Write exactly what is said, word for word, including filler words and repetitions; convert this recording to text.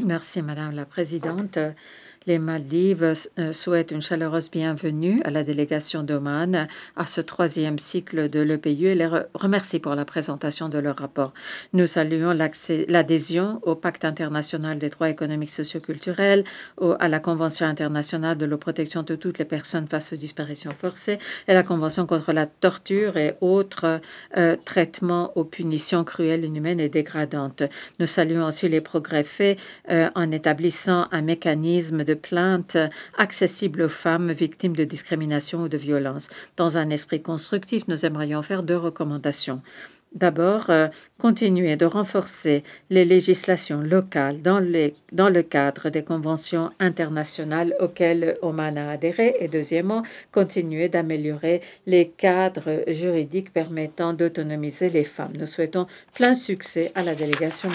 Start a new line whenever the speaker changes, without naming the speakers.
Merci Madame la Présidente. Les Maldives s- euh, souhaitent une chaleureuse bienvenue à la délégation d'Oman à ce troisième cycle de l'E P U et les re- remercie pour la présentation de leur rapport. Nous saluons l'accès- l'adhésion au Pacte international des droits économiques, socioculturels, au- à la Convention internationale de la protection de toutes les personnes face aux disparitions forcées et la Convention contre la torture et autres euh, traitements aux punitions cruelles, inhumaines et dégradantes. Nous saluons aussi les progrès faits euh, en établissant un mécanisme de plainte accessible aux femmes victimes de discrimination ou de violence. Dans un esprit constructif, nous aimerions faire deux recommandations. D'abord, euh, continuer de renforcer les législations locales dans, les- dans le cadre des conventions internationales auxquelles Oman a adhéré. Et deuxièmement, continuer d'améliorer les cadres juridiques permettant d'autonomiser les femmes. Nous souhaitons plein succès à la délégation